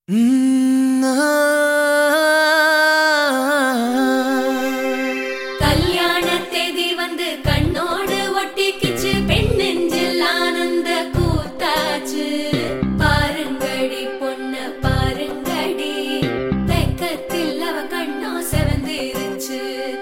கல்யாண தேதி வந்து கண்ணோடு ஒட்டிக்கிச்சு, பெண் நெஞ்சில் ஆனந்த கூத்தாச்சு. பாருங்கடி பொண்ண பாருங்கடி, வெக்கத்தில் அவ கண்ணோ செவந்திருச்சு.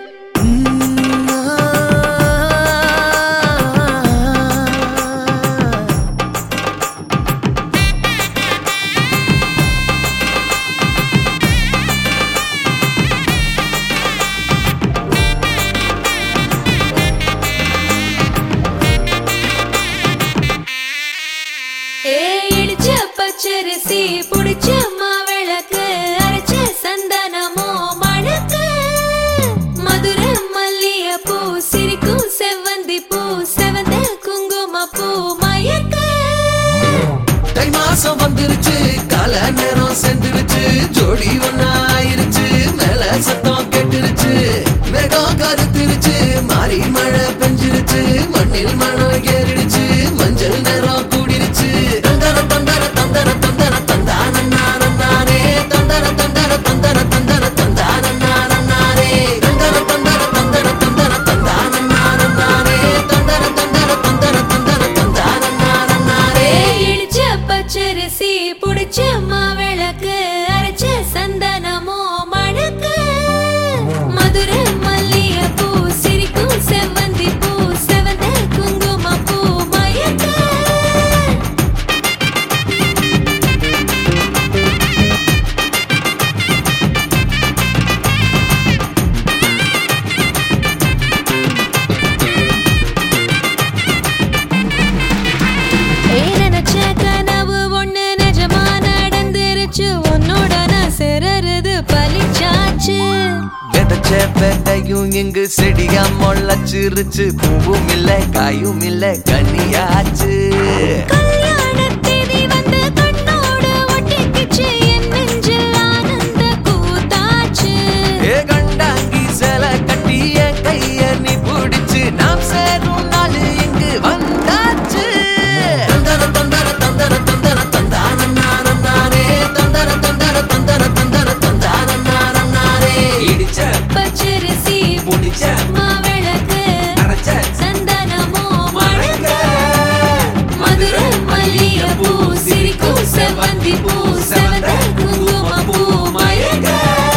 இடிச்ச பச்சரிசி புடிச்ச மாவிளக்கு, அரைச்ச சந்தனமோ மணக்கு. மதுரை மல்லிய பூ சிரிக்கும் செவ்வந்தி பூ, செவந்த குங்கும பூ மயக்க. தை மாசம் வந்துருச்சு, கால நேரம் சென்றுருச்சு, ஜோடி ஒன்னா ஆயிருச்சு, மேல சத்தம் கேட்டுருச்சு. மேகம் கருத்துருச்சு, மாறி மழை பெஞ்சிருச்சு, மண்ணில் மனம் ஏறிடுச்சு, மஞ்சள் நேரம் கூடிருச்சு. தந்தர தந்தர தந்தர தந்தர தந்தானே தந்தர தந்தர தந்தர தந்தர தந்தானே தந்தர தந்தர தந்தர தந்தர தந்தானே தந்தர தந்தர தந்தர தந்தர தந்தானே. இடிச்ச பச்சரிசி புடிச்ச மாவிளக்கு, அரைச்ச சந்தனமோ மணக்கு. மதுரை மல்லிய பூ சிரிக்கும் செவ்வந்தி பூ, செவந்த குங்கும பூ மயக்க. நினைச்ச கனவு ஒண்ணு நிஜமா நடந்துருச்சு, உன்னோட நான் சேரறது பலிச்சாச்சு. விதைச்ச விதையும் இங்கு செடியா முளைச்சிருச்சு, பூவும் இல்ல காயும் இல்ல கனியாச்சு. கல்யாண தேதி வந்து கண்ணோடு ஒட்டிக்கிச்சு, என் நெஞ்சில் ஆனந்த கூத்தாச்சு. ஏ கண்டாங்கி சில கட்டி என் கைய நீ பிடிச்சு, நாம் சேரும் நாள் இங்கு வந்தாச்சு. தந்தர தந்தர தந்தர தந்தர தந்தானே தந்தர தந்தர தந்தர தந்தர தந்தானே. இடிச்ச பச்சரிசி புடிச்ச மாவிளக்கு, அரைச்ச சந்தனமோ மணக்க. மதுரை மல்லிய பூ சிரிக்கும் செவ்வந்தி பூ, செவந்த குங்கும பூ மயக்க.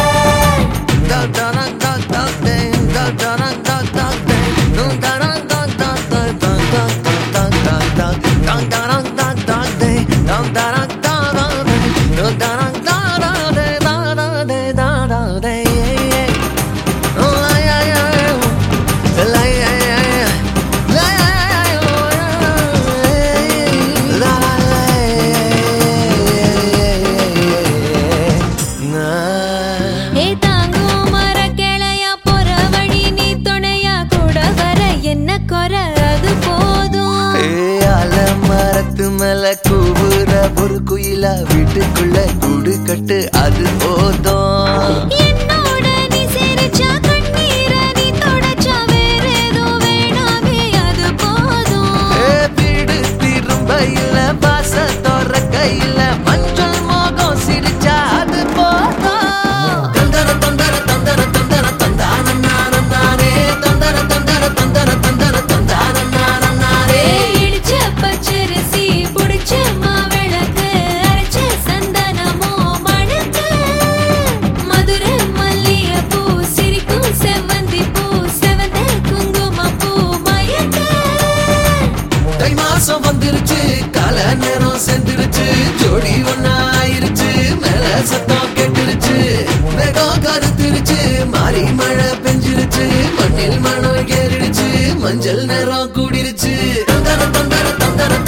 ஏ தாங்கும் மர கிளையா போற வழி நீ துணையா, கூட வர என்ன குறை அது போதும். மரத்து மேல கூவுற ஒரு குயிலா, வீட்டுக்குள்ள கூடு கட்டு அது போதும். என்னோட நீ சிரிச்சா கண்ணீர நீ தொடச்சா, வேற ஏதோ வேணாமே அது போதும். வீடு திரும்ப இல்ல, பாச தோற கையில, மஞ்சள் மோகம் சிரிச்சா அது போதும். தந்தர தந்தர தந்தர தந்தர தந்தானே தந்தர தந்தர தந்தர தந்தர தந்தானே. இடிச்ச பச்சரிசி புடிச்ச மாவிளக்கு, அரைச்ச சந்தனமோ மணக்க. மதுரை மல்லிய பூ சிரிக்கும் செவ்வந்தி பூ, செவந்த குங்கும பூ மயக்க. தை மாசம் வந்துருச்சு, கால நேரம் சென்றுருச்சு, ஜோடி ஒன்னா ஆயிருச்சு, மேல சத்தம் கேட்டுருச்சு. மேகம் கருத்துருச்சு, மாறி மழை பெஞ்சிருச்சு, மண்ணில் மனம் ஏறிடுச்சு, மஞ்சள் நேரம் கூடிருச்சு. தந்தர தந்தர தந்தர